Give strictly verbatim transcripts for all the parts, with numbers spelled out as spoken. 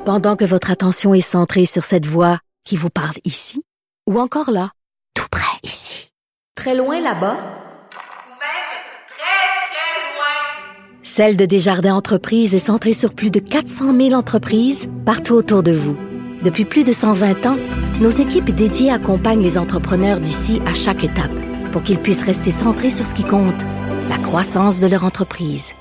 Pendant que votre attention est centrée sur cette voix qui vous parle ici, ou encore là, tout près ici, très loin là-bas, ou même très, très loin. Celle de Desjardins Entreprises est centrée sur plus de quatre cent mille entreprises partout autour de vous. Depuis plus de cent vingt ans, nos équipes dédiées accompagnent les entrepreneurs d'ici à chaque étape pour qu'ils puissent rester centrés sur ce qui compte, la croissance de leur entreprise.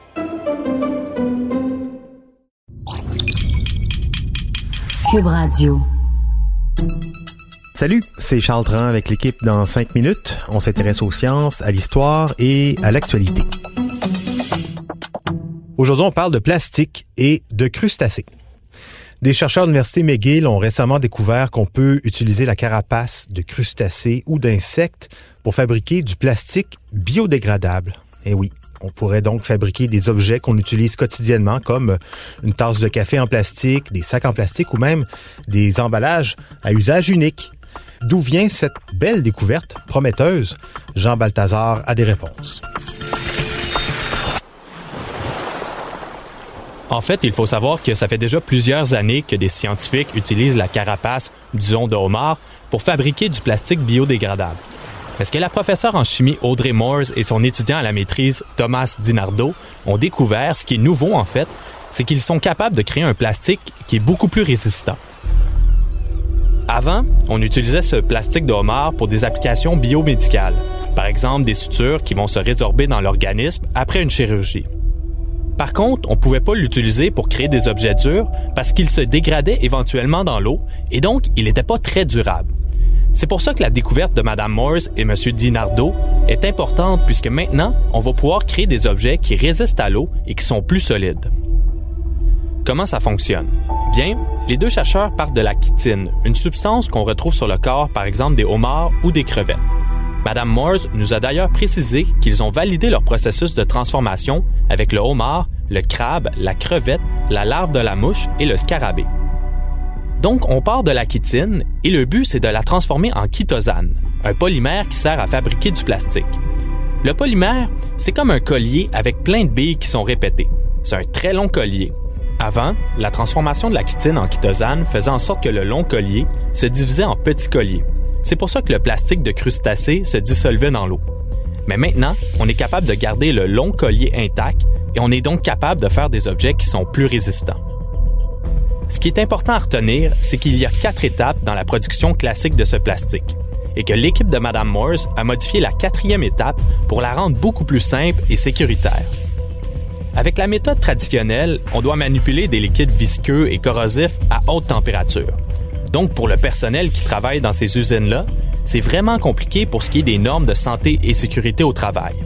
Cube Radio. Salut, c'est Charles Dran avec l'équipe dans cinq minutes. On s'intéresse aux sciences, à l'histoire et à l'actualité. Aujourd'hui, on parle de plastique et de crustacés. Des chercheurs de l'Université McGill ont récemment découvert qu'on peut utiliser la carapace de crustacés ou d'insectes pour fabriquer du plastique biodégradable. Eh oui, on pourrait donc fabriquer des objets qu'on utilise quotidiennement comme une tasse de café en plastique, des sacs en plastique ou même des emballages à usage unique. D'où vient cette belle découverte prometteuse? Jean Balthazar a des réponses. En fait, il faut savoir que ça fait déjà plusieurs années que des scientifiques utilisent la carapace, disons, de homard pour fabriquer du plastique biodégradable. Mais ce que la professeure en chimie Audrey Moores et son étudiant à la maîtrise Thomas DiNardo ont découvert, ce qui est nouveau en fait, c'est qu'ils sont capables de créer un plastique qui est beaucoup plus résistant. Avant, on utilisait ce plastique de homard pour des applications biomédicales, par exemple des sutures qui vont se résorber dans l'organisme après une chirurgie. Par contre, on ne pouvait pas l'utiliser pour créer des objets durs parce qu'il se dégradait éventuellement dans l'eau et donc il n'était pas très durable. C'est pour ça que la découverte de Mme Moores et M. DiNardo est importante puisque maintenant, on va pouvoir créer des objets qui résistent à l'eau et qui sont plus solides. Comment ça fonctionne? Bien, les deux chercheurs partent de la chitine, une substance qu'on retrouve sur le corps, par exemple des homards ou des crevettes. Mme Moores nous a d'ailleurs précisé qu'ils ont validé leur processus de transformation avec le homard, le crabe, la crevette, la larve de la mouche et le scarabée. Donc, on part de la chitine et le but, c'est de la transformer en chitosane, un polymère qui sert à fabriquer du plastique. Le polymère, c'est comme un collier avec plein de billes qui sont répétées. C'est un très long collier. Avant, la transformation de la chitine en chitosane faisait en sorte que le long collier se divisait en petits colliers. C'est pour ça que le plastique de crustacés se dissolvait dans l'eau. Mais maintenant, on est capable de garder le long collier intact et on est donc capable de faire des objets qui sont plus résistants. Ce qui est important à retenir, c'est qu'il y a quatre étapes dans la production classique de ce plastique et que l'équipe de Mme Moores a modifié la quatrième étape pour la rendre beaucoup plus simple et sécuritaire. Avec la méthode traditionnelle, on doit manipuler des liquides visqueux et corrosifs à haute température. Donc, pour le personnel qui travaille dans ces usines-là, c'est vraiment compliqué pour ce qui est des normes de santé et sécurité au travail.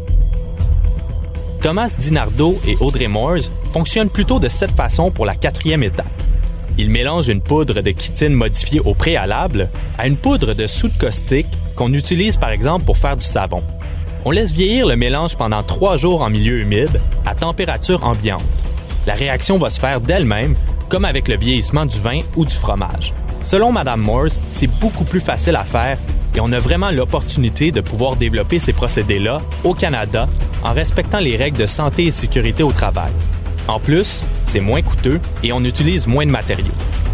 Thomas DiNardo et Audrey Moores fonctionnent plutôt de cette façon pour la quatrième étape. Ils mélangent une poudre de chitine modifiée au préalable à une poudre de soude caustique qu'on utilise par exemple pour faire du savon. On laisse vieillir le mélange pendant trois jours en milieu humide, à température ambiante. La réaction va se faire d'elle-même, comme avec le vieillissement du vin ou du fromage. Selon Mme Moores, c'est beaucoup plus facile à faire et on a vraiment l'opportunité de pouvoir développer ces procédés-là au Canada en respectant les règles de santé et sécurité au travail. En plus, c'est moins coûteux et on utilise moins de matériaux.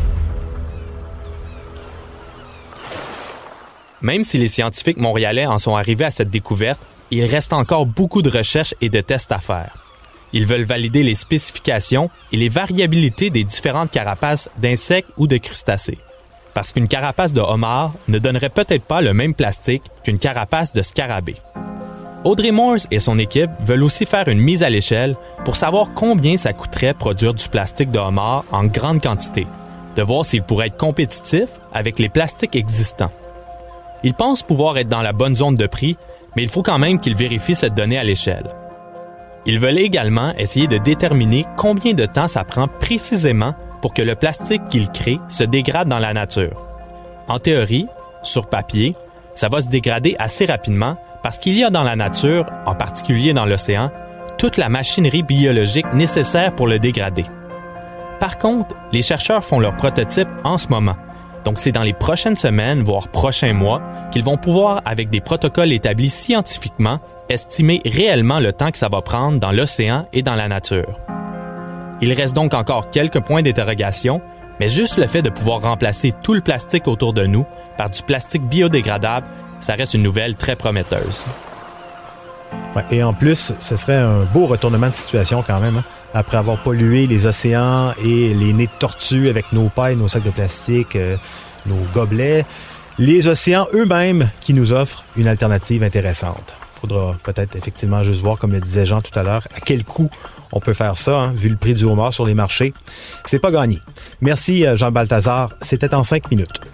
Même si les scientifiques montréalais en sont arrivés à cette découverte, il reste encore beaucoup de recherches et de tests à faire. Ils veulent valider les spécifications et les variabilités des différentes carapaces d'insectes ou de crustacés. Parce qu'une carapace de homard ne donnerait peut-être pas le même plastique qu'une carapace de scarabée. Audrey Moores et son équipe veulent aussi faire une mise à l'échelle pour savoir combien ça coûterait produire du plastique de homard en grande quantité, de voir s'il pourrait être compétitif avec les plastiques existants. Ils pensent pouvoir être dans la bonne zone de prix, mais il faut quand même qu'ils vérifient cette donnée à l'échelle. Ils veulent également essayer de déterminer combien de temps ça prend précisément pour que le plastique qu'ils créent se dégrade dans la nature. En théorie, sur papier, ça va se dégrader assez rapidement parce qu'il y a dans la nature, en particulier dans l'océan, toute la machinerie biologique nécessaire pour le dégrader. Par contre, les chercheurs font leurs prototypes en ce moment. Donc, c'est dans les prochaines semaines, voire prochains mois, qu'ils vont pouvoir, avec des protocoles établis scientifiquement, estimer réellement le temps que ça va prendre dans l'océan et dans la nature. Il reste donc encore quelques points d'interrogation, mais juste le fait de pouvoir remplacer tout le plastique autour de nous par du plastique biodégradable, ça reste une nouvelle très prometteuse. Ouais, et en plus, ce serait un beau retournement de situation quand même, hein? Après avoir pollué les océans et les nids de tortues avec nos pailles, nos sacs de plastique, euh, nos gobelets, les océans eux-mêmes qui nous offrent une alternative intéressante. Il faudra peut-être effectivement juste voir, comme le disait Jean tout à l'heure, à quel coût on peut faire ça, hein, vu le prix du homard sur les marchés. C'est pas gagné. Merci Jean Balthazar, c'était en cinq minutes.